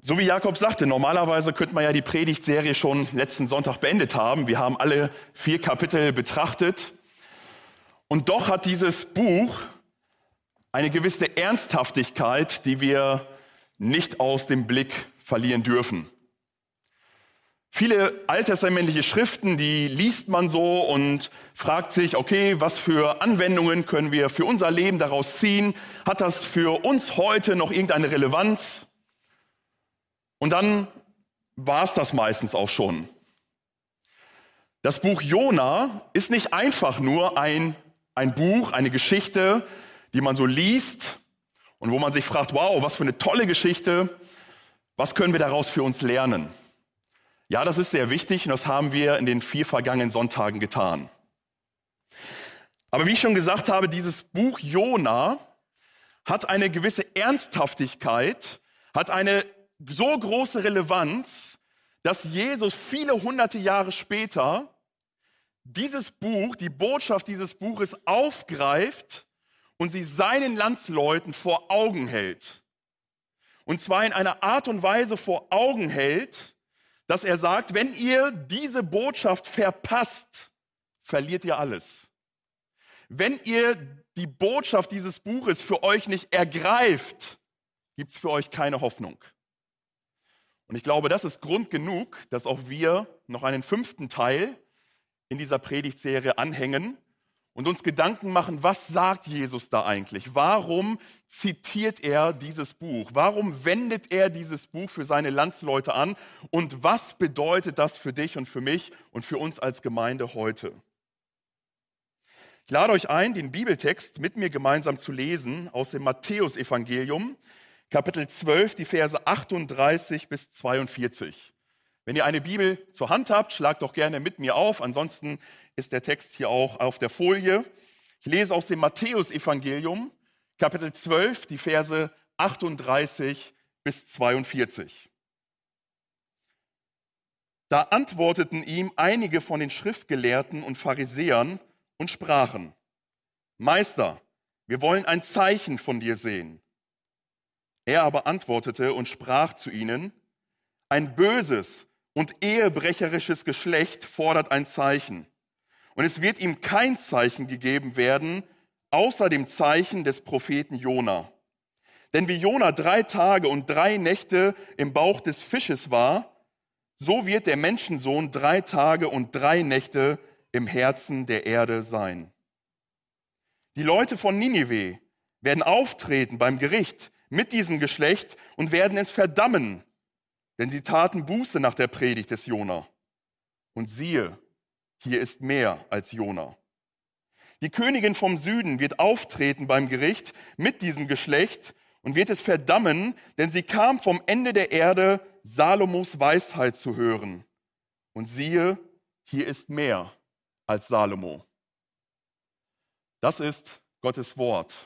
So wie Jakob sagte, normalerweise könnte man ja die Predigtserie schon letzten Sonntag beendet haben. Wir haben alle 4 Kapitel betrachtet. Und doch hat dieses Buch eine gewisse Ernsthaftigkeit, die wir nicht aus dem Blick verlieren dürfen. Viele alttestamentliche Schriften, die liest man so und fragt sich, okay, was für Anwendungen können wir für unser Leben daraus ziehen? Hat das für uns heute noch irgendeine Relevanz? Und dann war es das meistens auch schon. Das Buch Jona ist nicht einfach nur ein Buch, eine Geschichte, die man so liest und wo man sich fragt, wow, was für eine tolle Geschichte, was können wir daraus für uns lernen? Ja, das ist sehr wichtig und das haben wir in den 4 vergangenen Sonntagen getan. Aber wie ich schon gesagt habe, dieses Buch Jona hat eine gewisse Ernsthaftigkeit, hat eine so große Relevanz, dass Jesus viele hunderte Jahre später dieses Buch, die Botschaft dieses Buches aufgreift und sie seinen Landsleuten vor Augen hält. Und zwar in einer Art und Weise vor Augen hält, dass er sagt, wenn ihr diese Botschaft verpasst, verliert ihr alles. Wenn ihr die Botschaft dieses Buches für euch nicht ergreift, gibt es für euch keine Hoffnung. Und ich glaube, das ist Grund genug, dass auch wir noch einen 5. Teil in dieser Predigtserie anhängen und uns Gedanken machen, was sagt Jesus da eigentlich? Warum zitiert er dieses Buch? Warum wendet er dieses Buch für seine Landsleute an? Und was bedeutet das für dich und für mich und für uns als Gemeinde heute? Ich lade euch ein, den Bibeltext mit mir gemeinsam zu lesen aus dem Matthäusevangelium, Kapitel 12, die Verse 38 bis 42. Wenn ihr eine Bibel zur Hand habt, schlagt doch gerne mit mir auf. Ansonsten ist der Text hier auch auf der Folie. Ich lese aus dem Matthäusevangelium, Kapitel 12, die Verse 38 bis 42. Da antworteten ihm einige von den Schriftgelehrten und Pharisäern und sprachen: Meister, wir wollen ein Zeichen von dir sehen. Er aber antwortete und sprach zu ihnen: Ein böses und ehebrecherisches Geschlecht fordert ein Zeichen. Und es wird ihm kein Zeichen gegeben werden, außer dem Zeichen des Propheten Jona. Denn wie Jona 3 Tage und 3 Nächte im Bauch des Fisches war, so wird der Menschensohn 3 Tage und 3 Nächte im Herzen der Erde sein. Die Leute von Ninive werden auftreten beim Gericht mit diesem Geschlecht und werden es verdammen, denn sie taten Buße nach der Predigt des Jona. Und siehe, hier ist mehr als Jona. Die Königin vom Süden wird auftreten beim Gericht mit diesem Geschlecht und wird es verdammen, denn sie kam vom Ende der Erde, Salomos Weisheit zu hören. Und siehe, hier ist mehr als Salomo. Das ist Gottes Wort.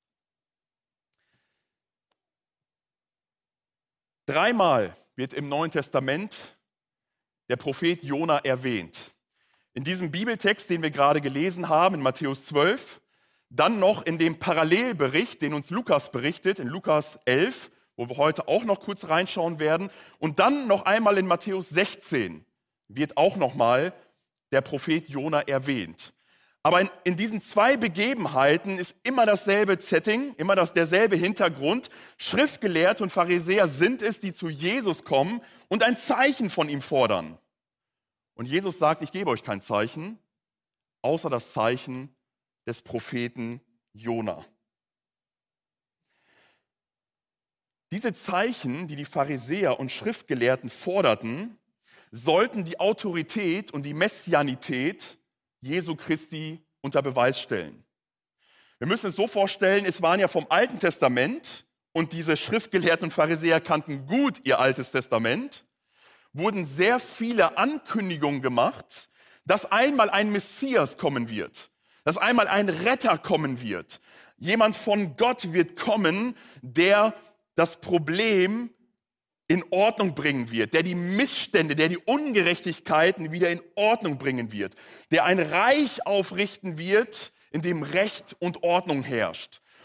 3-mal wird im Neuen Testament der Prophet Jona erwähnt. In diesem Bibeltext, den wir gerade gelesen haben, in Matthäus 12, dann noch in dem Parallelbericht, den uns Lukas berichtet, in Lukas 11, wo wir heute auch noch kurz reinschauen werden, und dann noch einmal in Matthäus 16 wird auch nochmal der Prophet Jona erwähnt. Aber in diesen 2 Begebenheiten ist immer dasselbe Setting, immer derselbe Hintergrund. Schriftgelehrte und Pharisäer sind es, die zu Jesus kommen und ein Zeichen von ihm fordern. Und Jesus sagt, ich gebe euch kein Zeichen, außer das Zeichen des Propheten Jona. Diese Zeichen, die die Pharisäer und Schriftgelehrten forderten, sollten die Autorität und die Messianität Jesu Christi unter Beweis stellen. Wir müssen es so vorstellen, es waren ja vom Alten Testament, und diese Schriftgelehrten und Pharisäer kannten gut ihr Altes Testament, wurden sehr viele Ankündigungen gemacht, dass einmal ein Messias kommen wird, dass einmal ein Retter kommen wird. Jemand von Gott wird kommen, der das Problem in Ordnung bringen wird, der die Missstände, der die Ungerechtigkeiten wieder in Ordnung bringen wird, der ein Reich aufrichten wird, in dem Recht und Ordnung herrscht.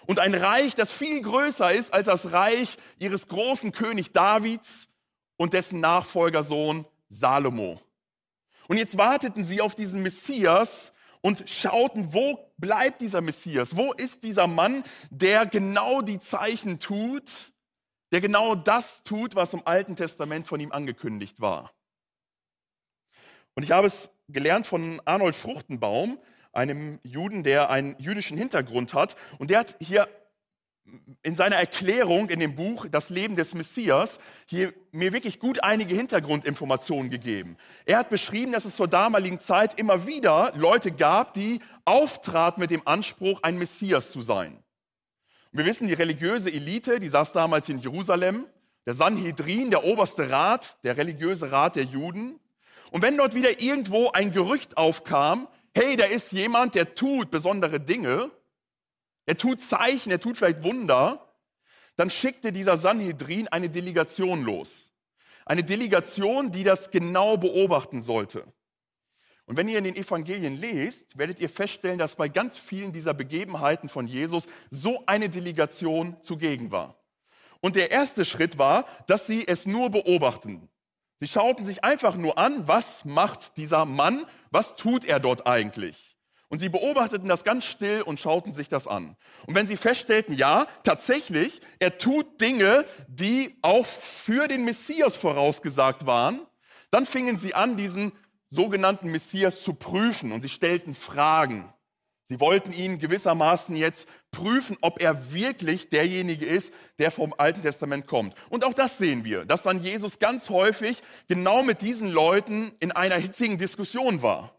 und ein Reich, das viel größer ist als das Reich ihres großen König Davids und dessen Nachfolgersohn Salomo. Und jetzt warteten sie auf diesen Messias und schauten, wo bleibt dieser Messias? Wo ist dieser Mann, der genau die Zeichen tut, der genau das tut, was im Alten Testament von ihm angekündigt war? Und ich habe es gelernt von Arnold Fruchtenbaum, einem Juden, der einen jüdischen Hintergrund hat. Und der hat hier in seiner Erklärung in dem Buch Das Leben des Messias hier mir wirklich gut einige Hintergrundinformationen gegeben. Er hat beschrieben, dass es zur damaligen Zeit immer wieder Leute gab, die auftraten mit dem Anspruch, ein Messias zu sein. Und wir wissen, die religiöse Elite, die saß damals in Jerusalem, der Sanhedrin, der oberste Rat, der religiöse Rat der Juden. Und wenn dort wieder irgendwo ein Gerücht aufkam, hey, da ist jemand, der tut besondere Dinge, er tut Zeichen, er tut vielleicht Wunder, dann schickte dieser Sanhedrin eine Delegation los. Eine Delegation, die das genau beobachten sollte. Und wenn ihr in den Evangelien lest, werdet ihr feststellen, dass bei ganz vielen dieser Begebenheiten von Jesus so eine Delegation zugegen war. Und der erste Schritt war, dass sie es nur beobachten. Sie schauten sich einfach nur an, was macht dieser Mann, was tut er dort eigentlich? Und sie beobachteten das ganz still und schauten sich das an. Und wenn sie feststellten, ja, tatsächlich, er tut Dinge, die auch für den Messias vorausgesagt waren, dann fingen sie an, diesen sogenannten Messias zu prüfen und sie stellten Fragen. Sie wollten ihn gewissermaßen jetzt prüfen, ob er wirklich derjenige ist, der vom Alten Testament kommt. Und auch das sehen wir, dass dann Jesus ganz häufig genau mit diesen Leuten in einer hitzigen Diskussion war.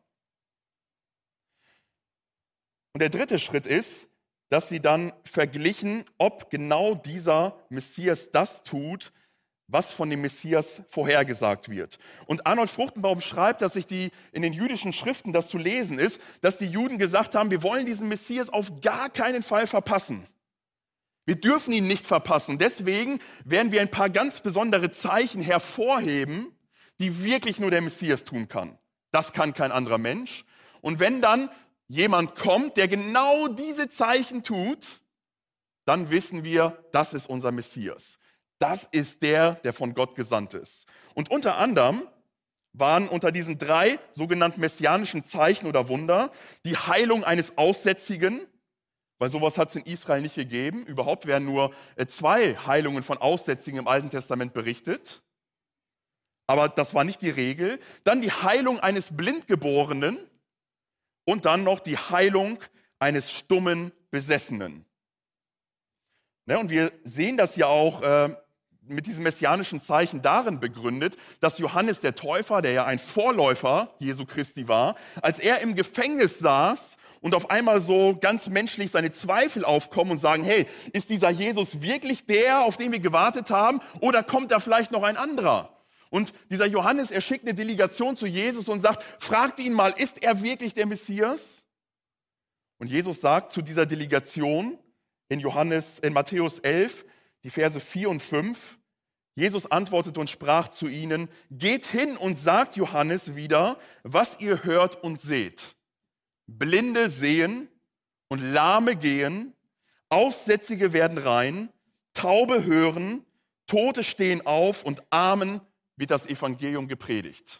Und der dritte Schritt ist, dass sie dann verglichen, ob genau dieser Messias das tut, was von dem Messias vorhergesagt wird. Und Arnold Fruchtenbaum schreibt, dass in den jüdischen Schriften das zu lesen ist, dass die Juden gesagt haben, wir wollen diesen Messias auf gar keinen Fall verpassen. Wir dürfen ihn nicht verpassen. Deswegen werden wir ein paar ganz besondere Zeichen hervorheben, die wirklich nur der Messias tun kann. Das kann kein anderer Mensch. Und wenn dann jemand kommt, der genau diese Zeichen tut, dann wissen wir, das ist unser Messias. Das ist der von Gott gesandt ist. Und unter anderem waren unter diesen 3 sogenannten messianischen Zeichen oder Wunder die Heilung eines Aussätzigen, weil sowas hat es in Israel nicht gegeben. Überhaupt werden nur 2 Heilungen von Aussätzigen im Alten Testament berichtet. Aber das war nicht die Regel. Dann die Heilung eines Blindgeborenen und dann noch die Heilung eines stummen Besessenen. Ne, und wir sehen das ja auch mit diesem messianischen Zeichen darin begründet, dass Johannes der Täufer, der ja ein Vorläufer Jesu Christi war, als er im Gefängnis saß und auf einmal so ganz menschlich seine Zweifel aufkommen und sagen, hey, ist dieser Jesus wirklich der, auf den wir gewartet haben, oder kommt da vielleicht noch ein anderer? Und dieser Johannes, er schickt eine Delegation zu Jesus und sagt, fragt ihn mal, ist er wirklich der Messias? Und Jesus sagt zu dieser Delegation in Matthäus 11, die Verse 4 und 5, Jesus antwortete und sprach zu ihnen, geht hin und sagt Johannes wieder, was ihr hört und seht. Blinde sehen und Lahme gehen, Aussätzige werden rein, Taube hören, Tote stehen auf und Armen wird das Evangelium gepredigt.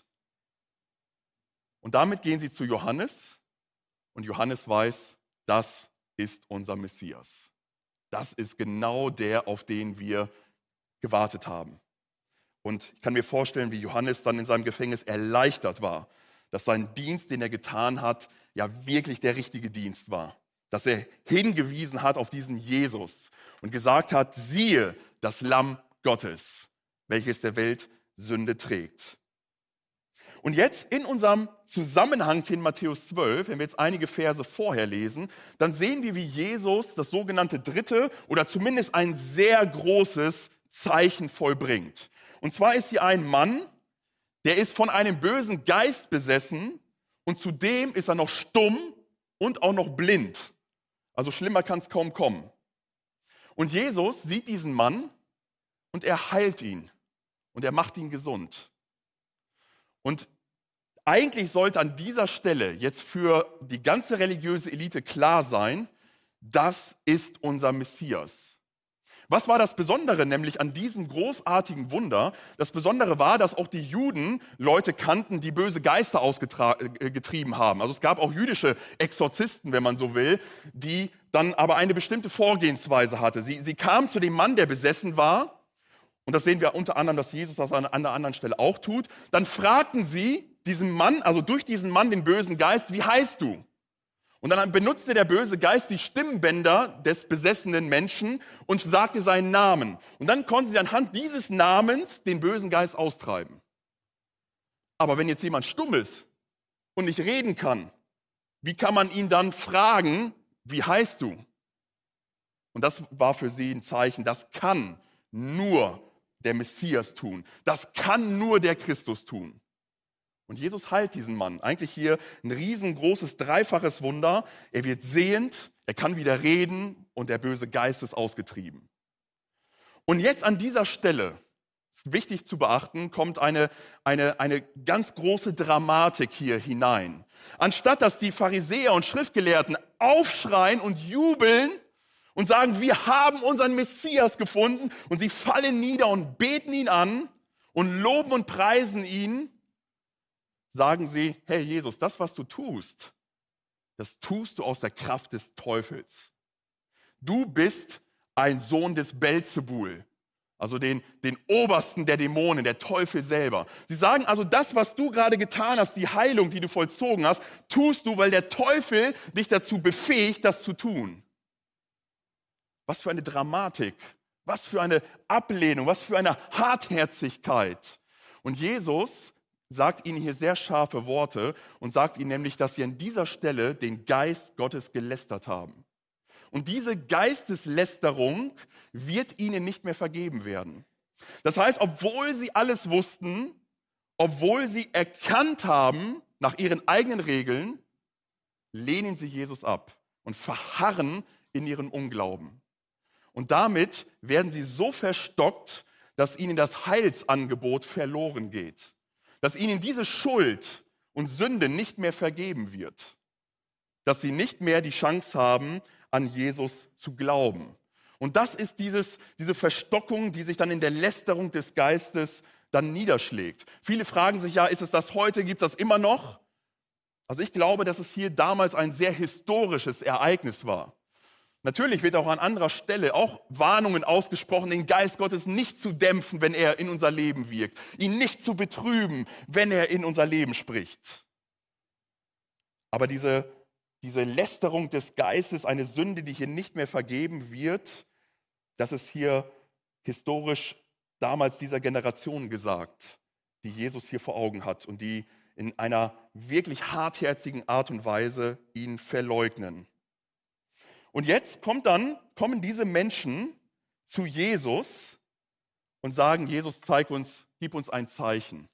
Und damit gehen sie zu Johannes und Johannes weiß, das ist unser Messias. Das ist genau der, auf den wir gewartet haben. Und ich kann mir vorstellen, wie Johannes dann in seinem Gefängnis erleichtert war, dass sein Dienst, den er getan hat, ja wirklich der richtige Dienst war. Dass er hingewiesen hat auf diesen Jesus und gesagt hat, siehe, das Lamm Gottes, welches der Welt Sünde trägt. Und jetzt in unserem Zusammenhang in Matthäus 12, wenn wir jetzt einige Verse vorher lesen, dann sehen wir, wie Jesus das sogenannte dritte oder zumindest ein sehr großes Zeichen vollbringt. Und zwar ist hier ein Mann, der ist von einem bösen Geist besessen und zudem ist er noch stumm und auch noch blind. Also schlimmer kann es kaum kommen. Und Jesus sieht diesen Mann und er heilt ihn. Und er macht ihn gesund. Und eigentlich sollte an dieser Stelle jetzt für die ganze religiöse Elite klar sein, das ist unser Messias. Was war das Besondere nämlich an diesem großartigen Wunder? Das Besondere war, dass auch die Juden Leute kannten, die böse Geister ausgetrieben haben. Also es gab auch jüdische Exorzisten, wenn man so will, die dann aber eine bestimmte Vorgehensweise hatte. Sie kamen zu dem Mann, der besessen war, und das sehen wir unter anderem, dass Jesus das an einer anderen Stelle auch tut. Dann fragten sie diesen Mann, also durch diesen Mann, den bösen Geist, wie heißt du? Und dann benutzte der böse Geist die Stimmbänder des besessenen Menschen und sagte seinen Namen. Und dann konnten sie anhand dieses Namens den bösen Geist austreiben. Aber wenn jetzt jemand stumm ist und nicht reden kann, wie kann man ihn dann fragen, wie heißt du? Und das war für sie ein Zeichen, das kann nur der Messias tun. Das kann nur der Christus tun. Und Jesus heilt diesen Mann. Eigentlich hier ein riesengroßes, dreifaches Wunder. Er wird sehend, er kann wieder reden und der böse Geist ist ausgetrieben. Und jetzt an dieser Stelle, ist wichtig zu beachten, kommt eine ganz große Dramatik hier hinein. Anstatt dass die Pharisäer und Schriftgelehrten aufschreien und jubeln und sagen, wir haben unseren Messias gefunden, und sie fallen nieder und beten ihn an und loben und preisen ihn, sagen sie, hey Jesus, das, was du tust, das tust du aus der Kraft des Teufels. Du bist ein Sohn des Belzebul, also den Obersten der Dämonen, der Teufel selber. Sie sagen also, das, was du gerade getan hast, die Heilung, die du vollzogen hast, tust du, weil der Teufel dich dazu befähigt, das zu tun. Was für eine Dramatik, was für eine Ablehnung, was für eine Hartherzigkeit. Und Jesus sagt ihnen hier sehr scharfe Worte und sagt ihnen nämlich, dass sie an dieser Stelle den Geist Gottes gelästert haben. Und diese Geisteslästerung wird ihnen nicht mehr vergeben werden. Das heißt, obwohl sie alles wussten, obwohl sie erkannt haben nach ihren eigenen Regeln, lehnen sie Jesus ab und verharren in ihrem Unglauben. Und damit werden sie so verstockt, dass ihnen das Heilsangebot verloren geht. Dass ihnen diese Schuld und Sünde nicht mehr vergeben wird. Dass sie nicht mehr die Chance haben, an Jesus zu glauben. Und das ist diese Verstockung, die sich dann in der Lästerung des Geistes dann niederschlägt. Viele fragen sich ja, ist es das heute, gibt es das immer noch? Also ich glaube, dass es hier damals ein sehr historisches Ereignis war. Natürlich wird auch an anderer Stelle auch Warnungen ausgesprochen, den Geist Gottes nicht zu dämpfen, wenn er in unser Leben wirkt, ihn nicht zu betrüben, wenn er in unser Leben spricht. Aber diese Lästerung des Geistes, eine Sünde, die hier nicht mehr vergeben wird, das ist hier historisch damals dieser Generation gesagt, die Jesus hier vor Augen hat und die in einer wirklich hartherzigen Art und Weise ihn verleugnen. Und jetzt kommen diese Menschen zu Jesus und sagen, Jesus, gib uns ein Zeichen.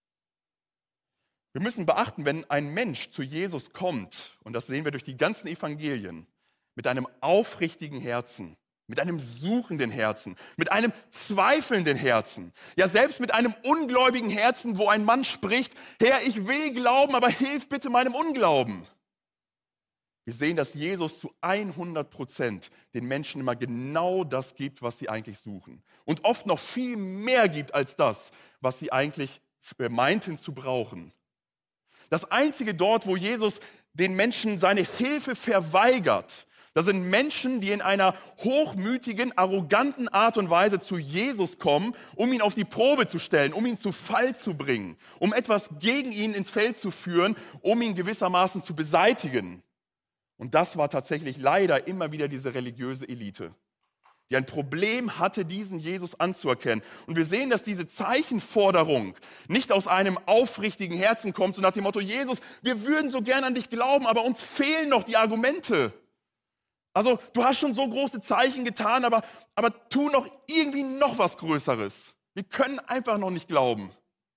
Wir müssen beachten, wenn ein Mensch zu Jesus kommt, und das sehen wir durch die ganzen Evangelien, mit einem aufrichtigen Herzen, mit einem suchenden Herzen, mit einem zweifelnden Herzen, ja selbst mit einem ungläubigen Herzen, wo ein Mann spricht, Herr, ich will glauben, aber hilf bitte meinem Unglauben. Wir sehen, dass Jesus zu 100% den Menschen immer genau das gibt, was sie eigentlich suchen. Und oft noch viel mehr gibt als das, was sie eigentlich meinten zu brauchen. Das Einzige dort, wo Jesus den Menschen seine Hilfe verweigert, das sind Menschen, die in einer hochmütigen, arroganten Art und Weise zu Jesus kommen, um ihn auf die Probe zu stellen, um ihn zu Fall zu bringen, um etwas gegen ihn ins Feld zu führen, um ihn gewissermaßen zu beseitigen. Und das war tatsächlich leider immer wieder diese religiöse Elite, die ein Problem hatte, diesen Jesus anzuerkennen. Und wir sehen, dass diese Zeichenforderung nicht aus einem aufrichtigen Herzen kommt, so nach dem Motto, Jesus, wir würden so gern an dich glauben, aber uns fehlen noch die Argumente. Also du hast schon so große Zeichen getan, aber tu noch irgendwie noch was Größeres. Wir können einfach noch nicht glauben.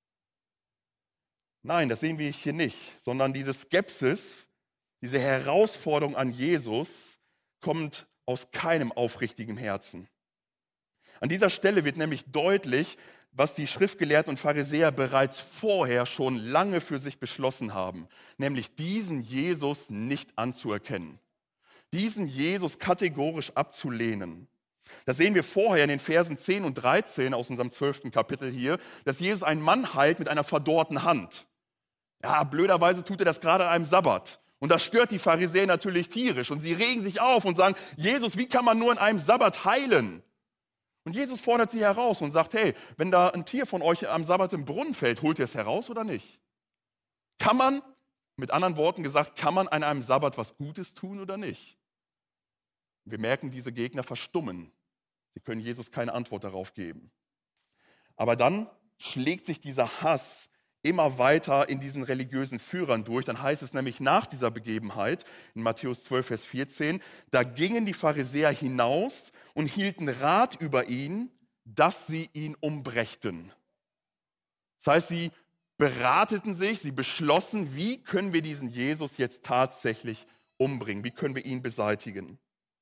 Nein, das sehen wir hier nicht, sondern diese Skepsis, diese Herausforderung an Jesus kommt aus keinem aufrichtigen Herzen. An dieser Stelle wird nämlich deutlich, was die Schriftgelehrten und Pharisäer bereits vorher schon lange für sich beschlossen haben, nämlich diesen Jesus nicht anzuerkennen. diesen Jesus kategorisch abzulehnen. Das sehen wir vorher in den Versen 10 und 13 aus unserem 12. Kapitel hier, dass Jesus einen Mann heilt mit einer verdorrten Hand. Ja, blöderweise tut er das gerade an einem Sabbat. Und das stört die Pharisäer natürlich tierisch. Und sie regen sich auf und sagen, Jesus, wie kann man nur an einem Sabbat heilen? Und Jesus fordert sie heraus und sagt, hey, wenn da ein Tier von euch am Sabbat im Brunnen fällt, holt ihr es heraus oder nicht? Kann man, mit anderen Worten gesagt, kann man an einem Sabbat was Gutes tun oder nicht? Wir merken, diese Gegner verstummen. Sie können Jesus keine Antwort darauf geben. Aber dann schlägt sich dieser Hass immer weiter in diesen religiösen Führern durch. Dann heißt es nämlich nach dieser Begebenheit in Matthäus 12, Vers 14, da gingen die Pharisäer hinaus und hielten Rat über ihn, dass sie ihn umbrächten. Das heißt, sie berateten sich, sie beschlossen, wie können wir diesen Jesus jetzt tatsächlich umbringen? Wie können wir ihn beseitigen?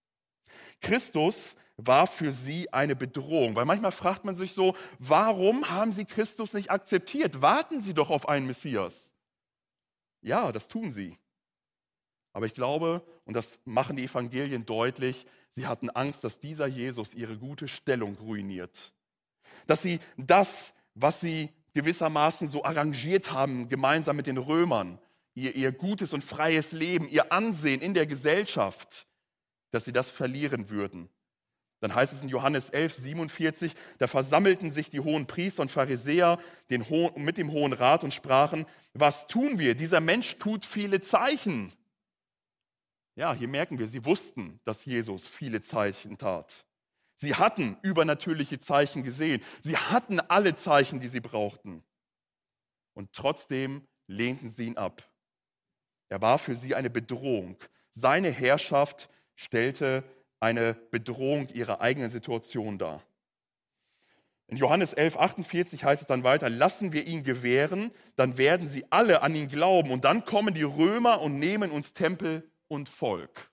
Christus war für sie eine Bedrohung, weil manchmal fragt man sich so, warum haben sie Christus nicht akzeptiert? Warten sie doch auf einen Messias. Ja, das tun sie. Aber ich glaube, und das machen die Evangelien deutlich, sie hatten Angst, dass dieser Jesus ihre gute Stellung ruiniert. Dass sie das, was sie gewissermaßen so arrangiert haben, gemeinsam mit den Römern, ihr gutes und freies Leben, ihr Ansehen in der Gesellschaft, dass sie das verlieren würden. Dann heißt es in Johannes 11, 47, da versammelten sich die hohen Priester und Pharisäer mit dem Hohen Rat und sprachen, was tun wir? Dieser Mensch tut viele Zeichen. Ja, hier merken wir, sie wussten, dass Jesus viele Zeichen tat. Sie hatten übernatürliche Zeichen gesehen. Sie hatten alle Zeichen, die sie brauchten. Und trotzdem lehnten sie ihn ab. Er war für sie eine Bedrohung. Seine Herrschaft stellte eine Bedrohung ihrer eigenen Situation dar. In Johannes 11, 48 heißt es dann weiter, lassen wir ihn gewähren, dann werden sie alle an ihn glauben und dann kommen die Römer und nehmen uns Tempel und Volk.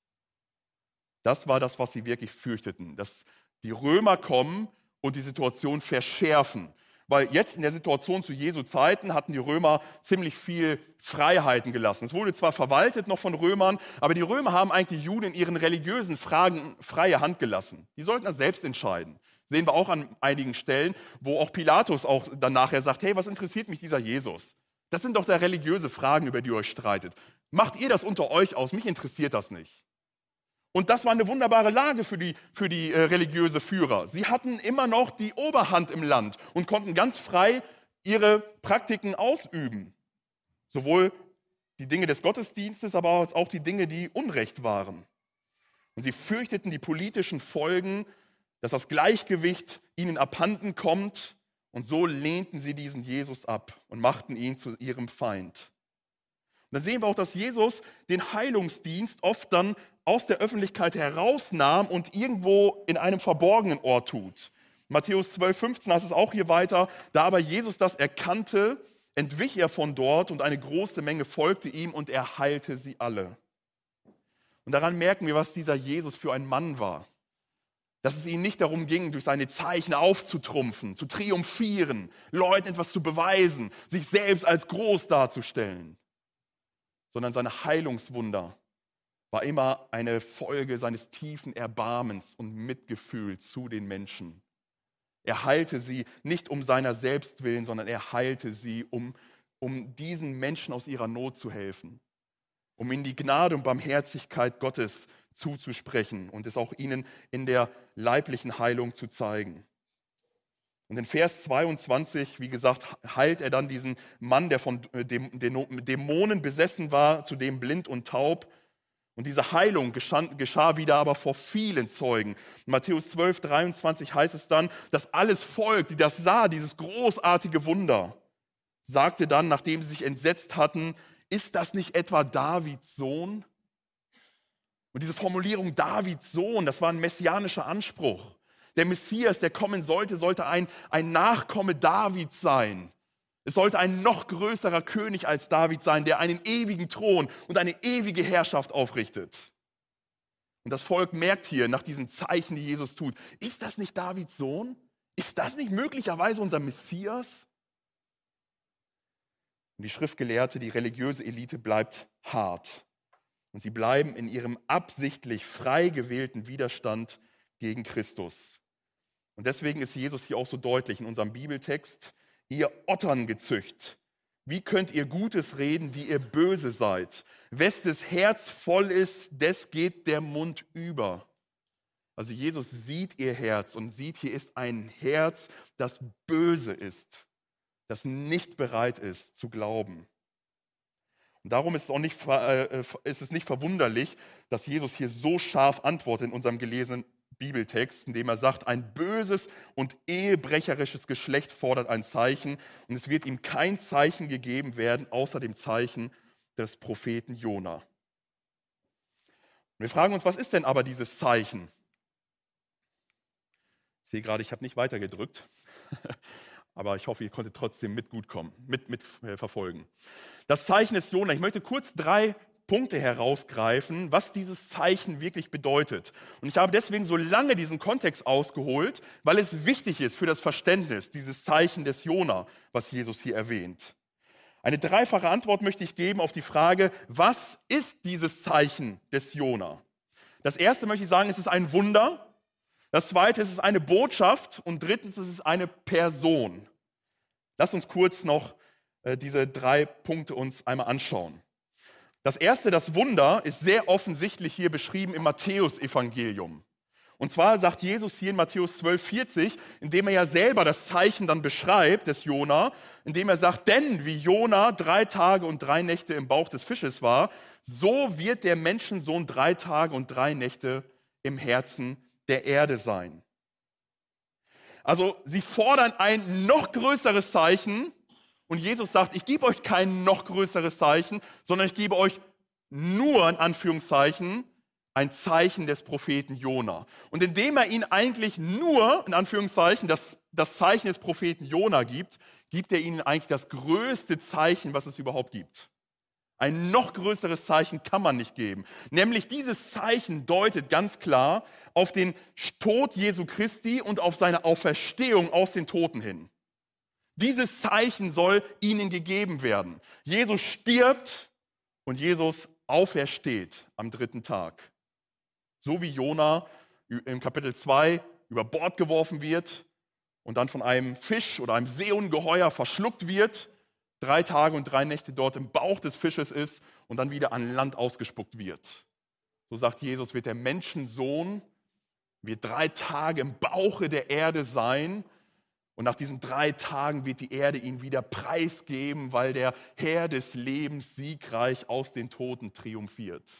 Das war das, was sie wirklich fürchteten, dass die Römer kommen und die Situation verschärfen. Weil jetzt in der Situation zu Jesu Zeiten hatten die Römer ziemlich viel Freiheiten gelassen. Es wurde zwar verwaltet noch von Römern, aber die Römer haben eigentlich die Juden in ihren religiösen Fragen freie Hand gelassen. Die sollten das selbst entscheiden. Sehen wir auch an einigen Stellen, wo auch Pilatus auch dann nachher sagt, hey, was interessiert mich dieser Jesus? Das sind doch da religiöse Fragen, über die ihr euch streitet. Macht ihr das unter euch aus? Mich interessiert das nicht. Und das war eine wunderbare Lage für die religiöse Führer. Sie hatten immer noch die Oberhand im Land und konnten ganz frei ihre Praktiken ausüben. Sowohl die Dinge des Gottesdienstes, aber auch die Dinge, die Unrecht waren. Und sie fürchteten die politischen Folgen, dass das Gleichgewicht ihnen abhanden kommt. Und so lehnten sie diesen Jesus ab und machten ihn zu ihrem Feind. Und dann sehen wir auch, dass Jesus den Heilungsdienst oft dann aus der Öffentlichkeit herausnahm und irgendwo in einem verborgenen Ort tut. Matthäus 12, 15 heißt es auch hier weiter, da aber Jesus das erkannte, entwich er von dort und eine große Menge folgte ihm und er heilte sie alle. Und daran merken wir, was dieser Jesus für ein Mann war. Dass es ihm nicht darum ging, durch seine Zeichen aufzutrumpfen, zu triumphieren, Leuten etwas zu beweisen, sich selbst als groß darzustellen, sondern seine Heilungswunder war immer eine Folge seines tiefen Erbarmens und Mitgefühls zu den Menschen. Er heilte sie nicht um seiner selbst willen, sondern er heilte sie, um diesen Menschen aus ihrer Not zu helfen, um ihnen die Gnade und Barmherzigkeit Gottes zuzusprechen und es auch ihnen in der leiblichen Heilung zu zeigen. Und in Vers 22, wie gesagt, heilt er dann diesen Mann, der von Dämonen besessen war, zudem blind und taub. Und diese Heilung geschah wieder aber vor vielen Zeugen. In Matthäus 12, 23 heißt es dann, dass alles Volk, die das sah, dieses großartige Wunder, sagte dann, nachdem sie sich entsetzt hatten, ist das nicht etwa Davids Sohn? Und diese Formulierung Davids Sohn, das war ein messianischer Anspruch. Der Messias, der kommen sollte ein Nachkomme Davids sein. Es sollte ein noch größerer König als David sein, der einen ewigen Thron und eine ewige Herrschaft aufrichtet. Und das Volk merkt hier nach diesen Zeichen, die Jesus tut, ist das nicht Davids Sohn? Ist das nicht möglicherweise unser Messias? Und die Schriftgelehrte, die religiöse Elite bleibt hart. Und sie bleiben in ihrem absichtlich frei gewählten Widerstand gegen Christus. Und deswegen ist Jesus hier auch so deutlich in unserem Bibeltext: Ihr Otterngezücht, wie könnt ihr Gutes reden, die ihr böse seid? Wes des Herz voll ist, des geht der Mund über. Also Jesus sieht ihr Herz und sieht, hier ist ein Herz, das böse ist, das nicht bereit ist zu glauben. Und darum ist es nicht verwunderlich, dass Jesus hier so scharf antwortet in unserem gelesenen Bibeltext, indem er sagt, ein böses und ehebrecherisches Geschlecht fordert ein Zeichen und es wird ihm kein Zeichen gegeben werden, außer dem Zeichen des Propheten Jona. Und wir fragen uns, was ist denn aber dieses Zeichen? Ich sehe gerade, ich habe nicht weitergedrückt, aber ich hoffe, ihr konntet trotzdem verfolgen. Das Zeichen ist Jona. Ich möchte kurz 3 Punkte herausgreifen, was dieses Zeichen wirklich bedeutet. Und ich habe deswegen so lange diesen Kontext ausgeholt, weil es wichtig ist für das Verständnis dieses Zeichen des Jona, was Jesus hier erwähnt. Eine 3-fache Antwort möchte ich geben auf die Frage, was ist dieses Zeichen des Jona? Das erste möchte ich sagen, es ist ein Wunder. Das zweite, es ist eine Botschaft. Und drittens, es ist eine Person. Lass uns kurz noch diese 3 Punkte uns einmal anschauen. Das erste, das Wunder, ist sehr offensichtlich hier beschrieben im Matthäusevangelium. Und zwar sagt Jesus hier in Matthäus 12,40, indem er ja selber das Zeichen dann beschreibt, des Jona, indem er sagt, denn wie Jona 3 Tage und 3 Nächte im Bauch des Fisches war, so wird der Menschensohn 3 Tage und 3 Nächte im Herzen der Erde sein. Also sie fordern ein noch größeres Zeichen und Jesus sagt, ich gebe euch kein noch größeres Zeichen, sondern ich gebe euch nur, in Anführungszeichen, ein Zeichen des Propheten Jona. Und indem er ihnen eigentlich nur, in Anführungszeichen, das Zeichen des Propheten Jona gibt, gibt er ihnen eigentlich das größte Zeichen, was es überhaupt gibt. Ein noch größeres Zeichen kann man nicht geben. Nämlich dieses Zeichen deutet ganz klar auf den Tod Jesu Christi und auf seine Auferstehung aus den Toten hin. Dieses Zeichen soll ihnen gegeben werden. Jesus stirbt und Jesus aufersteht am 3. Tag. So wie Jona im Kapitel 2 über Bord geworfen wird und dann von einem Fisch oder einem Seeungeheuer verschluckt wird, 3 Tage und 3 Nächte dort im Bauch des Fisches ist und dann wieder an Land ausgespuckt wird. So sagt Jesus, wird der Menschensohn, wird 3 Tage im Bauche der Erde sein und nach diesen 3 Tagen wird die Erde ihn wieder preisgeben, weil der Herr des Lebens siegreich aus den Toten triumphiert.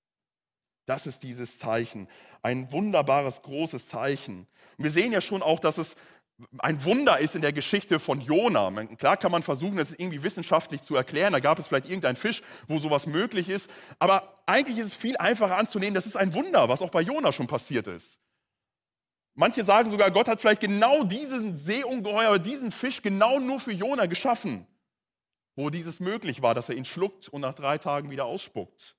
Das ist dieses Zeichen, ein wunderbares, großes Zeichen. Und wir sehen ja schon auch, dass es ein Wunder ist in der Geschichte von Jona. Klar kann man versuchen, das irgendwie wissenschaftlich zu erklären. Da gab es vielleicht irgendeinen Fisch, wo sowas möglich ist. Aber eigentlich ist es viel einfacher anzunehmen, das ist ein Wunder, was auch bei Jona schon passiert ist. Manche sagen sogar, Gott hat vielleicht genau diesen Seeungeheuer oder diesen Fisch genau nur für Jona geschaffen, wo dieses möglich war, dass er ihn schluckt und nach 3 Tagen wieder ausspuckt.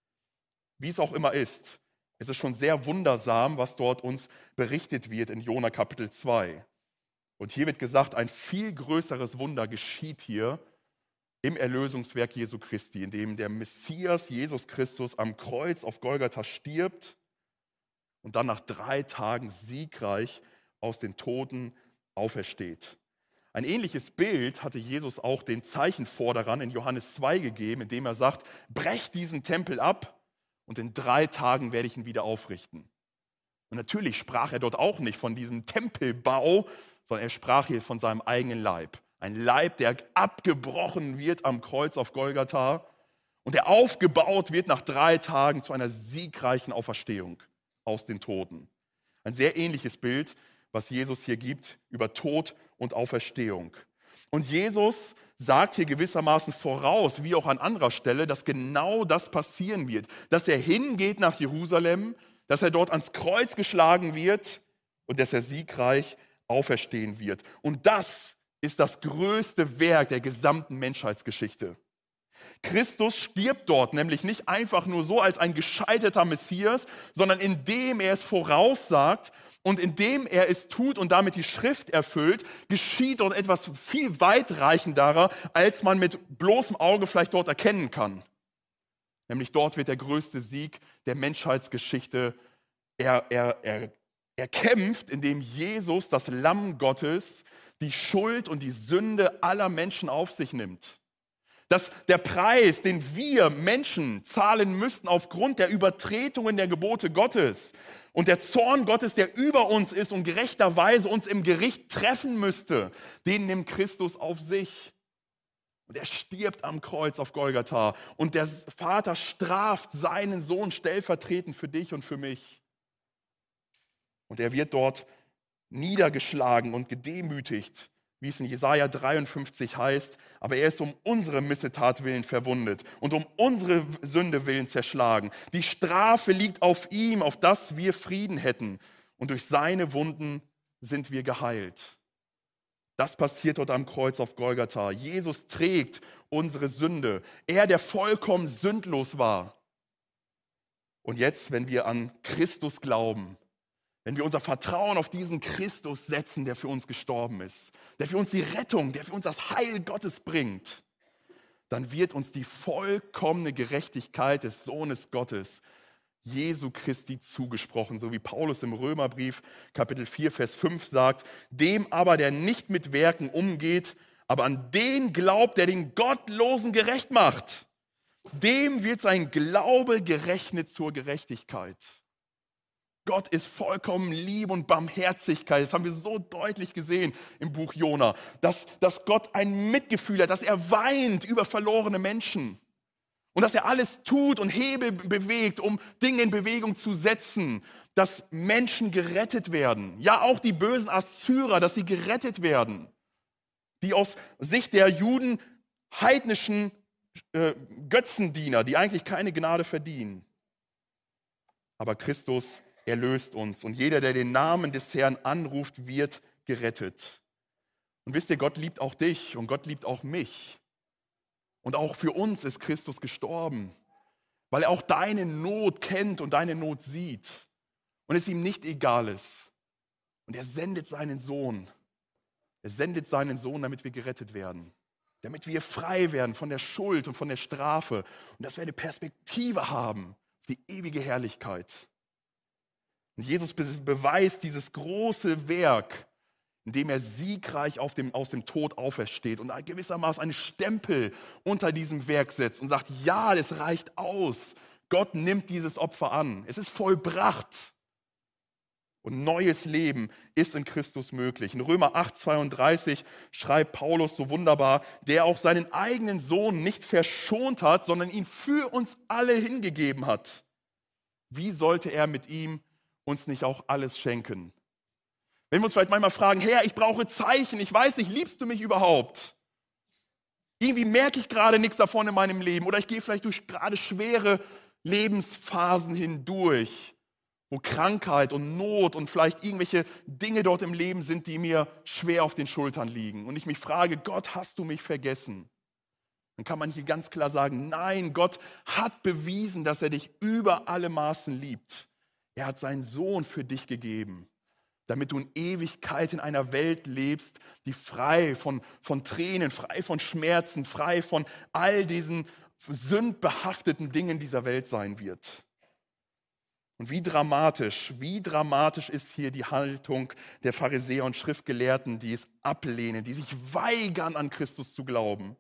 Wie es auch immer ist, es ist schon sehr wundersam, was dort uns berichtet wird in Jona Kapitel 2. Und hier wird gesagt, ein viel größeres Wunder geschieht hier im Erlösungswerk Jesu Christi, in dem der Messias Jesus Christus am Kreuz auf Golgatha stirbt und dann nach 3 Tagen siegreich aus den Toten aufersteht. Ein ähnliches Bild hatte Jesus auch den Zeichenforderern in Johannes 2 gegeben, indem er sagt, brecht diesen Tempel ab und in 3 Tagen werde ich ihn wieder aufrichten. Und natürlich sprach er dort auch nicht von diesem Tempelbau, sondern er sprach hier von seinem eigenen Leib. Ein Leib, der abgebrochen wird am Kreuz auf Golgatha und der aufgebaut wird nach 3 Tagen zu einer siegreichen Auferstehung aus den Toten. Ein sehr ähnliches Bild, was Jesus hier gibt über Tod und Auferstehung. Und Jesus sagt hier gewissermaßen voraus, wie auch an anderer Stelle, dass genau das passieren wird. Dass er hingeht nach Jerusalem, dass er dort ans Kreuz geschlagen wird und dass er siegreich auferstehen wird. Und das ist das größte Werk der gesamten Menschheitsgeschichte. Christus stirbt dort nämlich nicht einfach nur so als ein gescheiterter Messias, sondern indem er es voraussagt und indem er es tut und damit die Schrift erfüllt, geschieht dort etwas viel weitreichenderer, als man mit bloßem Auge vielleicht dort erkennen kann. Nämlich dort wird der größte Sieg der Menschheitsgeschichte erkämpft, indem Jesus, das Lamm Gottes, die Schuld und die Sünde aller Menschen auf sich nimmt. Dass der Preis, den wir Menschen zahlen müssten aufgrund der Übertretungen der Gebote Gottes und der Zorn Gottes, der über uns ist und gerechterweise uns im Gericht treffen müsste, den nimmt Christus auf sich. Und er stirbt am Kreuz auf Golgatha. Und der Vater straft seinen Sohn stellvertretend für dich und für mich. Und er wird dort niedergeschlagen und gedemütigt, wie es in Jesaja 53 heißt. Aber er ist um unsere Missetat willen verwundet und um unsere Sünde willen zerschlagen. Die Strafe liegt auf ihm, auf dass wir Frieden hätten. Und durch seine Wunden sind wir geheilt. Das passiert dort am Kreuz auf Golgatha. Jesus trägt unsere Sünde. Er, der vollkommen sündlos war. Und jetzt, wenn wir an Christus glauben, wenn wir unser Vertrauen auf diesen Christus setzen, der für uns gestorben ist, der für uns die Rettung, der für uns das Heil Gottes bringt, dann wird uns die vollkommene Gerechtigkeit des Sohnes Gottes, Jesu Christi, zugesprochen, so wie Paulus im Römerbrief Kapitel 4, Vers 5 sagt, dem aber, der nicht mit Werken umgeht, aber an den glaubt, der den Gottlosen gerecht macht, dem wird sein Glaube gerechnet zur Gerechtigkeit. Gott ist vollkommen Liebe und Barmherzigkeit. Das haben wir so deutlich gesehen im Buch Jona, dass Gott ein Mitgefühl hat, dass er weint über verlorene Menschen. Und dass er alles tut und Hebel bewegt, um Dinge in Bewegung zu setzen, dass Menschen gerettet werden. Ja, auch die bösen Assyrer, dass sie gerettet werden. Die aus Sicht der Juden heidnischen Götzendiener, die eigentlich keine Gnade verdienen. Aber Christus erlöst uns und jeder, der den Namen des Herrn anruft, wird gerettet. Und wisst ihr, Gott liebt auch dich und Gott liebt auch mich. Und auch für uns ist Christus gestorben, weil er auch deine Not kennt und deine Not sieht und es ihm nicht egal ist. Und er sendet seinen Sohn. Er sendet seinen Sohn, damit wir gerettet werden, damit wir frei werden von der Schuld und von der Strafe und dass wir eine Perspektive haben auf die ewige Herrlichkeit. Und Jesus beweist dieses große Werk, indem er siegreich aus dem Tod aufersteht und gewissermaßen einen Stempel unter diesem Werk setzt und sagt, ja, das reicht aus. Gott nimmt dieses Opfer an. Es ist vollbracht. Und neues Leben ist in Christus möglich. In Römer 8,32 schreibt Paulus so wunderbar, der auch seinen eigenen Sohn nicht verschont hat, sondern ihn für uns alle hingegeben hat. Wie sollte er mit ihm uns nicht auch alles schenken? Wenn wir uns vielleicht manchmal fragen, Herr, ich brauche Zeichen, ich weiß nicht, liebst du mich überhaupt? Irgendwie merke ich gerade nichts davon in meinem Leben oder ich gehe vielleicht durch gerade schwere Lebensphasen hindurch, wo Krankheit und Not und vielleicht irgendwelche Dinge dort im Leben sind, die mir schwer auf den Schultern liegen. Und ich mich frage, Gott, hast du mich vergessen? Dann kann man hier ganz klar sagen, nein, Gott hat bewiesen, dass er dich über alle Maßen liebt. Er hat seinen Sohn für dich gegeben, damit du in Ewigkeit in einer Welt lebst, die frei von Tränen, frei von Schmerzen, frei von all diesen sündbehafteten Dingen dieser Welt sein wird. Und wie dramatisch ist hier die Haltung der Pharisäer und Schriftgelehrten, die es ablehnen, die sich weigern, an Christus zu glauben.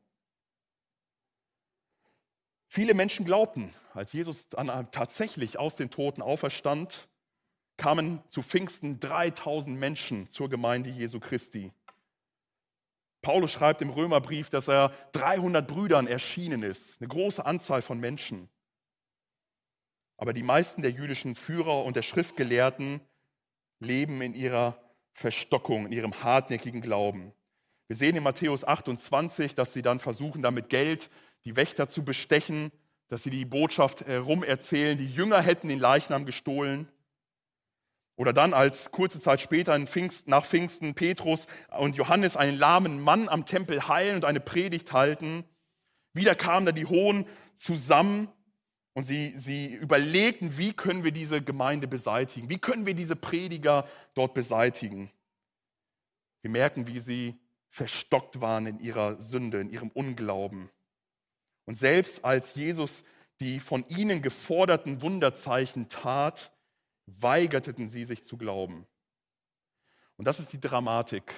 Viele Menschen glaubten, als Jesus dann tatsächlich aus den Toten auferstand, kamen zu Pfingsten 3000 Menschen zur Gemeinde Jesu Christi. Paulus schreibt im Römerbrief, dass er 300 Brüdern erschienen ist, eine große Anzahl von Menschen. Aber die meisten der jüdischen Führer und der Schriftgelehrten leben in ihrer Verstockung, in ihrem hartnäckigen Glauben. Wir sehen in Matthäus 28, dass sie dann versuchen, damit Geld die Wächter zu bestechen, dass sie die Botschaft herumerzählen, die Jünger hätten den Leichnam gestohlen. Oder dann, als kurze Zeit später nach Pfingsten Petrus und Johannes einen lahmen Mann am Tempel heilen und eine Predigt halten. Wieder kamen da die Hohen zusammen und sie überlegten, wie können wir diese Gemeinde beseitigen? Wie können wir diese Prediger dort beseitigen? Wir merken, wie sie verstockt waren in ihrer Sünde, in ihrem Unglauben. Und selbst als Jesus die von ihnen geforderten Wunderzeichen tat, weigerten sie sich zu glauben. Und das ist die Dramatik.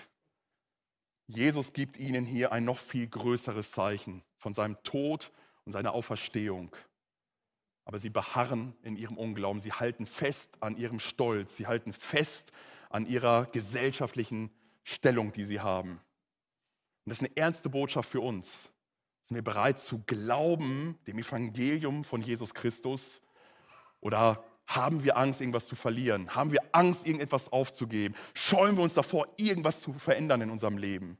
Jesus gibt ihnen hier ein noch viel größeres Zeichen von seinem Tod und seiner Auferstehung. Aber sie beharren in ihrem Unglauben, sie halten fest an ihrem Stolz, sie halten fest an ihrer gesellschaftlichen Stellung, die sie haben. Und das ist eine ernste Botschaft für uns. Sind wir bereit zu glauben, dem Evangelium von Jesus Christus? Oder haben wir Angst, irgendwas zu verlieren? Haben wir Angst, irgendetwas aufzugeben? Scheuen wir uns davor, irgendwas zu verändern in unserem Leben?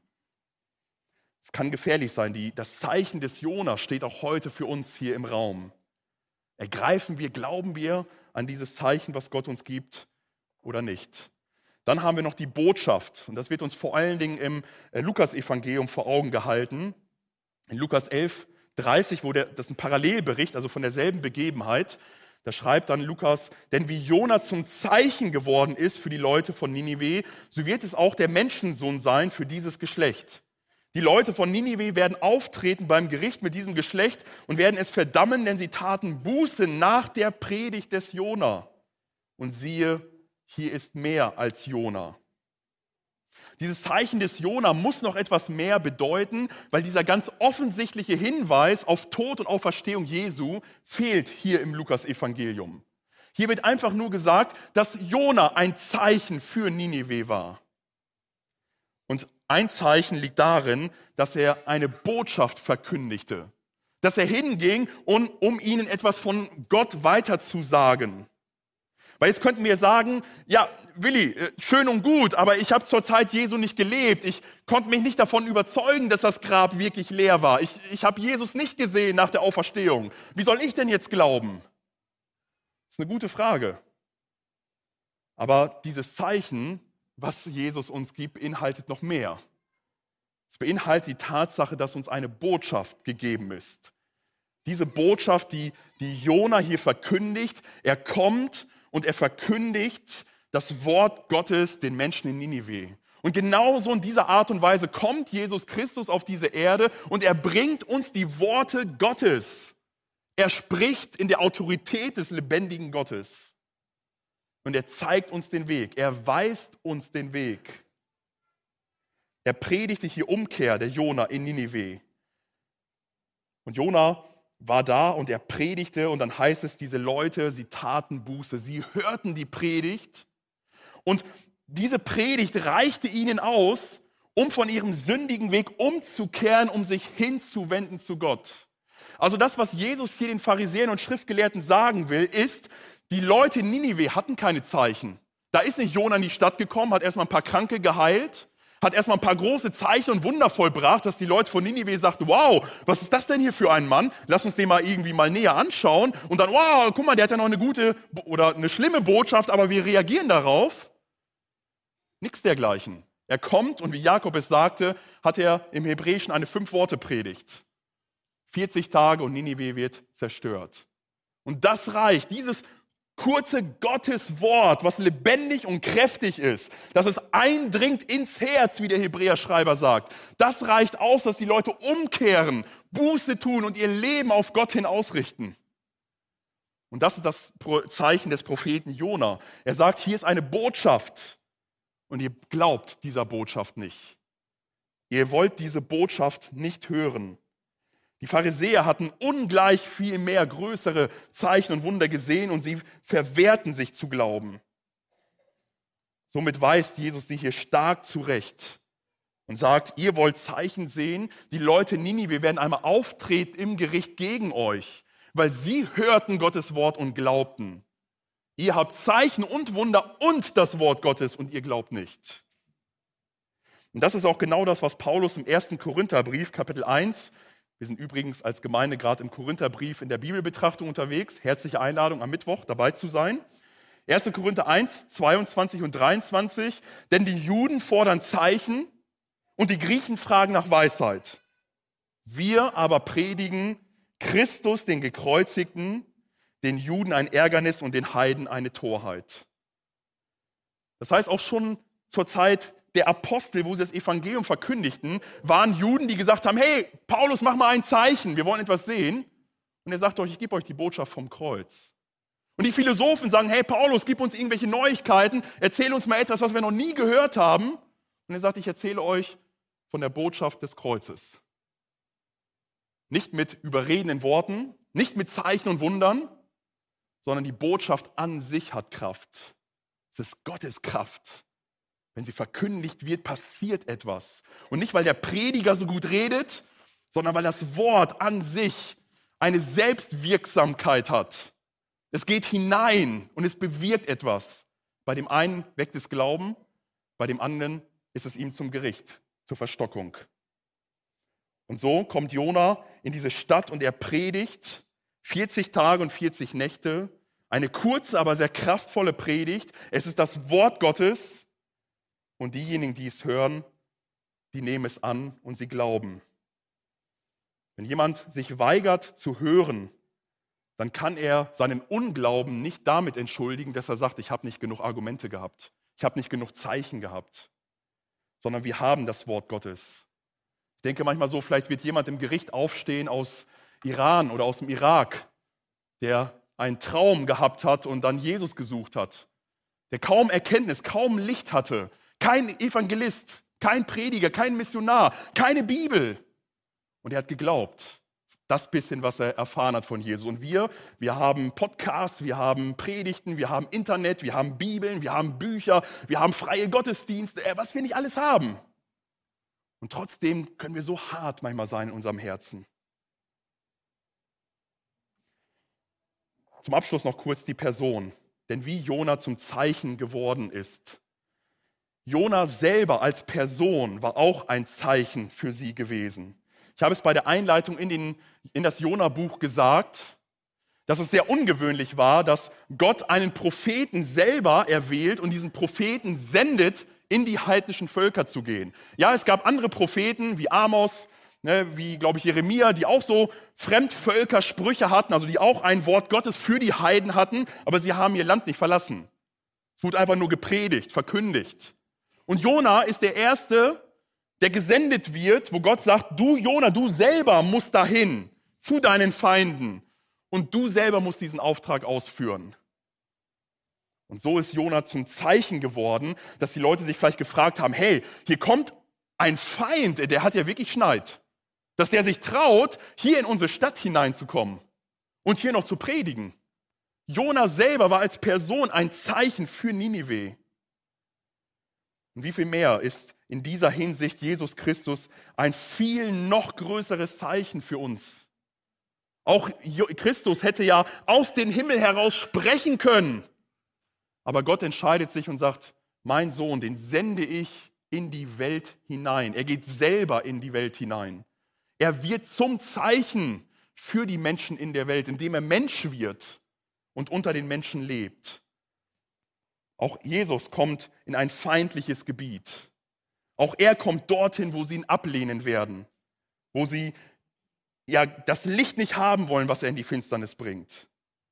Es kann gefährlich sein. Das Zeichen des Jona steht auch heute für uns hier im Raum. Ergreifen wir, glauben wir an dieses Zeichen, was Gott uns gibt oder nicht? Dann haben wir noch die Botschaft. Und das wird uns vor allen Dingen im Lukas-Evangelium vor Augen gehalten. In Lukas 11:30, das ist ein Parallelbericht, also von derselben Begebenheit. Da schreibt dann Lukas, denn wie Jona zum Zeichen geworden ist für die Leute von Ninive, so wird es auch der Menschensohn sein für dieses Geschlecht. Die Leute von Ninive werden auftreten beim Gericht mit diesem Geschlecht und werden es verdammen, denn sie taten Buße nach der Predigt des Jona. Und siehe, hier ist mehr als Jona. Dieses Zeichen des Jona muss noch etwas mehr bedeuten, weil dieser ganz offensichtliche Hinweis auf Tod und Auferstehung Jesu fehlt hier im Lukas-Evangelium. Hier wird einfach nur gesagt, dass Jona ein Zeichen für Ninive war. Und ein Zeichen liegt darin, dass er eine Botschaft verkündigte. Dass er hinging, um ihnen etwas von Gott weiterzusagen. Weil jetzt könnten wir sagen, ja, Willi, schön und gut, aber ich habe zur Zeit Jesu nicht gelebt. Ich konnte mich nicht davon überzeugen, dass das Grab wirklich leer war. Ich habe Jesus nicht gesehen nach der Auferstehung. Wie soll ich denn jetzt glauben? Das ist eine gute Frage. Aber dieses Zeichen, was Jesus uns gibt, beinhaltet noch mehr. Es beinhaltet die Tatsache, dass uns eine Botschaft gegeben ist. Diese Botschaft, die Jona hier verkündigt, er kommt und er verkündigt das Wort Gottes den Menschen in Ninive. Und genauso in dieser Art und Weise kommt Jesus Christus auf diese Erde und er bringt uns die Worte Gottes. Er spricht in der Autorität des lebendigen Gottes. Und er zeigt uns den Weg. Er weist uns den Weg. Er predigte hier Umkehr, der Jona in Ninive. Und Jona war da und er predigte und dann heißt es, diese Leute, sie taten Buße, sie hörten die Predigt und diese Predigt reichte ihnen aus, um von ihrem sündigen Weg umzukehren, um sich hinzuwenden zu Gott. Also das, was Jesus hier den Pharisäern und Schriftgelehrten sagen will, ist, die Leute in Ninive hatten keine Zeichen. Da ist nicht Jona in die Stadt gekommen, hat erstmal ein paar Kranke geheilt, hat erstmal ein paar große Zeichen und Wunder vollbracht, dass die Leute von Ninive sagten, wow, was ist das denn hier für ein Mann? Lass uns den mal irgendwie mal näher anschauen. Und dann, wow, guck mal, der hat ja noch eine gute oder eine schlimme Botschaft, aber wir reagieren darauf. Nichts dergleichen. Er kommt und wie Jakob es sagte, hat er im Hebräischen eine 5-Worte-Predigt. 40 Tage und Ninive wird zerstört. Und das reicht, dieses kurze Gotteswort, was lebendig und kräftig ist, dass es eindringt ins Herz, wie der Hebräerschreiber sagt. Das reicht aus, dass die Leute umkehren, Buße tun und ihr Leben auf Gott hin ausrichten. Und das ist das Zeichen des Propheten Jona. Er sagt, hier ist eine Botschaft und ihr glaubt dieser Botschaft nicht. Ihr wollt diese Botschaft nicht hören. Die Pharisäer hatten ungleich viel mehr größere Zeichen und Wunder gesehen und sie verwehrten sich zu glauben. Somit weist Jesus sie hier stark zurecht und sagt, ihr wollt Zeichen sehen, die Leute in Ninive werden einmal auftreten im Gericht gegen euch, weil sie hörten Gottes Wort und glaubten. Ihr habt Zeichen und Wunder und das Wort Gottes und ihr glaubt nicht. Und das ist auch genau das, was Paulus im 1. Korintherbrief, Kapitel 1, wir sind übrigens als Gemeinde gerade im Korintherbrief in der Bibelbetrachtung unterwegs. Herzliche Einladung am Mittwoch dabei zu sein. 1. Korinther 1, 22 und 23. Denn die Juden fordern Zeichen und die Griechen fragen nach Weisheit. Wir aber predigen Christus, den Gekreuzigten, den Juden ein Ärgernis und den Heiden eine Torheit. Das heißt, auch schon zur Zeit der Apostel, wo sie das Evangelium verkündigten, waren Juden, die gesagt haben, hey, Paulus, mach mal ein Zeichen, wir wollen etwas sehen. Und er sagt euch, ich gebe euch die Botschaft vom Kreuz. Und die Philosophen sagen, hey Paulus, gib uns irgendwelche Neuigkeiten, erzähl uns mal etwas, was wir noch nie gehört haben. Und er sagt, ich erzähle euch von der Botschaft des Kreuzes. Nicht mit überredenden Worten, nicht mit Zeichen und Wundern, sondern die Botschaft an sich hat Kraft. Es ist Gottes Kraft. Wenn sie verkündigt wird, passiert etwas. Und nicht, weil der Prediger so gut redet, sondern weil das Wort an sich eine Selbstwirksamkeit hat. Es geht hinein und es bewirkt etwas. Bei dem einen weckt es Glauben, bei dem anderen ist es ihm zum Gericht, zur Verstockung. Und so kommt Jona in diese Stadt und er predigt 40 Tage und 40 Nächte. Eine kurze, aber sehr kraftvolle Predigt. Es ist das Wort Gottes und diejenigen, die es hören, die nehmen es an und sie glauben. Wenn jemand sich weigert zu hören, dann kann er seinen Unglauben nicht damit entschuldigen, dass er sagt, ich habe nicht genug Argumente gehabt, ich habe nicht genug Zeichen gehabt, sondern wir haben das Wort Gottes. Ich denke manchmal so, vielleicht wird jemand im Gericht aufstehen aus Iran oder aus dem Irak, der einen Traum gehabt hat und dann Jesus gesucht hat, der kaum Erkenntnis, kaum Licht hatte, kein Evangelist, kein Prediger, kein Missionar, keine Bibel. Und er hat geglaubt, das bisschen, was er erfahren hat von Jesus. Und wir haben Podcasts, wir haben Predigten, wir haben Internet, wir haben Bibeln, wir haben Bücher, wir haben freie Gottesdienste, was wir nicht alles haben. Und trotzdem können wir so hart manchmal sein in unserem Herzen. Zum Abschluss noch kurz die Person, denn wie Jona zum Zeichen geworden ist. Jona selber als Person war auch ein Zeichen für sie gewesen. Ich habe es bei der Einleitung in das Jona-Buch gesagt, dass es sehr ungewöhnlich war, dass Gott einen Propheten selber erwählt und diesen Propheten sendet, in die heidnischen Völker zu gehen. Ja, es gab andere Propheten wie Amos, wie, glaube ich, Jeremia, die auch so Fremdvölkersprüche hatten, also die auch ein Wort Gottes für die Heiden hatten, aber sie haben ihr Land nicht verlassen. Es wurde einfach nur gepredigt, verkündigt. Und Jona ist der Erste, der gesendet wird, wo Gott sagt, du Jona, du selber musst dahin zu deinen Feinden und du selber musst diesen Auftrag ausführen. Und so ist Jona zum Zeichen geworden, dass die Leute sich vielleicht gefragt haben, hey, hier kommt ein Feind, der hat ja wirklich Schneid, dass der sich traut, hier in unsere Stadt hineinzukommen und hier noch zu predigen. Jona selber war als Person ein Zeichen für Ninive. Und wie viel mehr ist in dieser Hinsicht Jesus Christus ein viel noch größeres Zeichen für uns. Auch Christus hätte ja aus dem Himmel heraus sprechen können. Aber Gott entscheidet sich und sagt, mein Sohn, den sende ich in die Welt hinein. Er geht selber in die Welt hinein. Er wird zum Zeichen für die Menschen in der Welt, indem er Mensch wird und unter den Menschen lebt. Auch Jesus kommt in ein feindliches Gebiet. Auch er kommt dorthin, wo sie ihn ablehnen werden, wo sie ja das Licht nicht haben wollen, was er in die Finsternis bringt.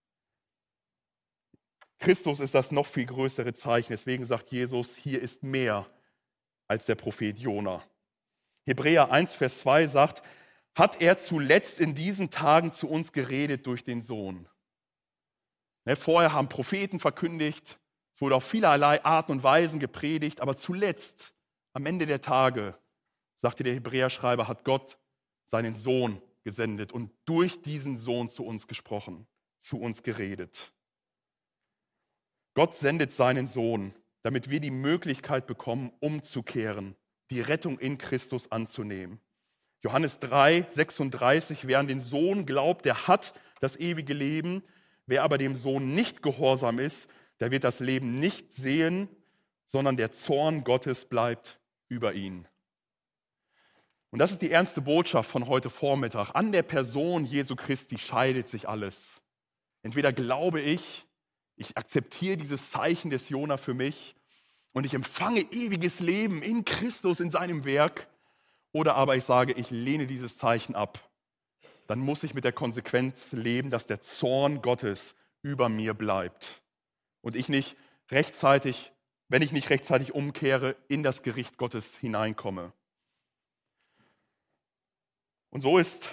Christus ist das noch viel größere Zeichen. Deswegen sagt Jesus, hier ist mehr als der Prophet Jona. Hebräer 1, Vers 2 sagt, hat er zuletzt in diesen Tagen zu uns geredet durch den Sohn. Vorher haben Propheten verkündigt, es wurde auf vielerlei Arten und Weisen gepredigt, aber zuletzt, am Ende der Tage, sagte der Hebräerschreiber, hat Gott seinen Sohn gesendet und durch diesen Sohn zu uns gesprochen, zu uns geredet. Gott sendet seinen Sohn, damit wir die Möglichkeit bekommen, umzukehren, die Rettung in Christus anzunehmen. Johannes 3, 36, wer an den Sohn glaubt, der hat das ewige Leben. Wer aber dem Sohn nicht gehorsam ist, der wird das Leben nicht sehen, sondern der Zorn Gottes bleibt über ihn. Und das ist die ernste Botschaft von heute Vormittag. An der Person Jesu Christi scheidet sich alles. Entweder glaube ich akzeptiere dieses Zeichen des Jona für mich und ich empfange ewiges Leben in Christus, in seinem Werk, oder aber ich sage, ich lehne dieses Zeichen ab. Dann muss ich mit der Konsequenz leben, dass der Zorn Gottes über mir bleibt und ich nicht rechtzeitig, wenn ich nicht rechtzeitig umkehre, in das Gericht Gottes hineinkomme. Und so ist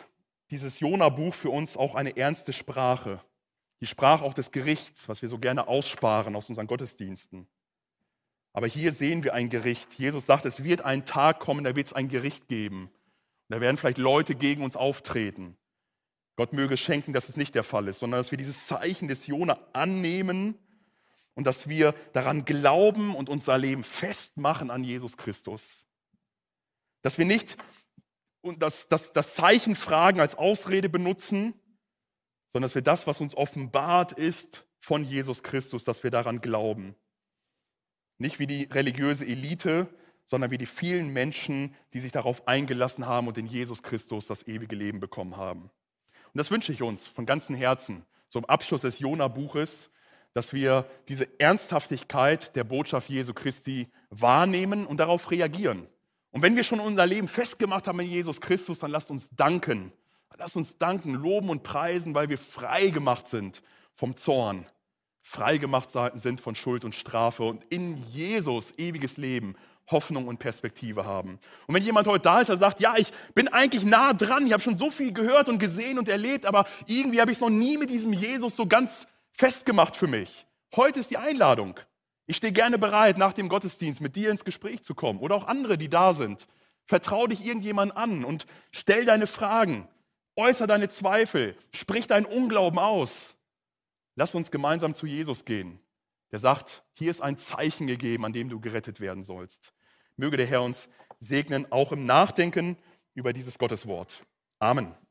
dieses Jona-Buch für uns auch eine ernste Sprache. Die Sprache auch des Gerichts, was wir so gerne aussparen aus unseren Gottesdiensten. Aber hier sehen wir ein Gericht. Jesus sagt, es wird ein Tag kommen, da wird es ein Gericht geben. Und da werden vielleicht Leute gegen uns auftreten. Gott möge es schenken, dass es nicht der Fall ist, sondern dass wir dieses Zeichen des Jona annehmen und dass wir daran glauben und unser Leben festmachen an Jesus Christus. Dass wir nicht das Zeichen Fragen als Ausrede benutzen, sondern dass wir das, was uns offenbart ist von Jesus Christus, dass wir daran glauben. Nicht wie die religiöse Elite, sondern wie die vielen Menschen, die sich darauf eingelassen haben und in Jesus Christus das ewige Leben bekommen haben. Und das wünsche ich uns von ganzem Herzen, so im Abschluss des Jona-Buches, dass wir diese Ernsthaftigkeit der Botschaft Jesu Christi wahrnehmen und darauf reagieren. Und wenn wir schon unser Leben festgemacht haben in Jesus Christus, dann lasst uns danken. Lasst uns danken, loben und preisen, weil wir frei gemacht sind vom Zorn, frei gemacht sind von Schuld und Strafe und in Jesus ewiges Leben, Hoffnung und Perspektive haben. Und wenn jemand heute da ist, der sagt, ja, ich bin eigentlich nah dran, ich habe schon so viel gehört und gesehen und erlebt, aber irgendwie habe ich es noch nie mit diesem Jesus so ganz festgemacht für mich. Heute ist die Einladung. Ich stehe gerne bereit, nach dem Gottesdienst mit dir ins Gespräch zu kommen oder auch andere, die da sind. Vertrau dich irgendjemand an und stell deine Fragen. Äußere deine Zweifel, sprich deinen Unglauben aus. Lass uns gemeinsam zu Jesus gehen. Der sagt, hier ist ein Zeichen gegeben, an dem du gerettet werden sollst. Möge der Herr uns segnen, auch im Nachdenken über dieses Gotteswort. Amen.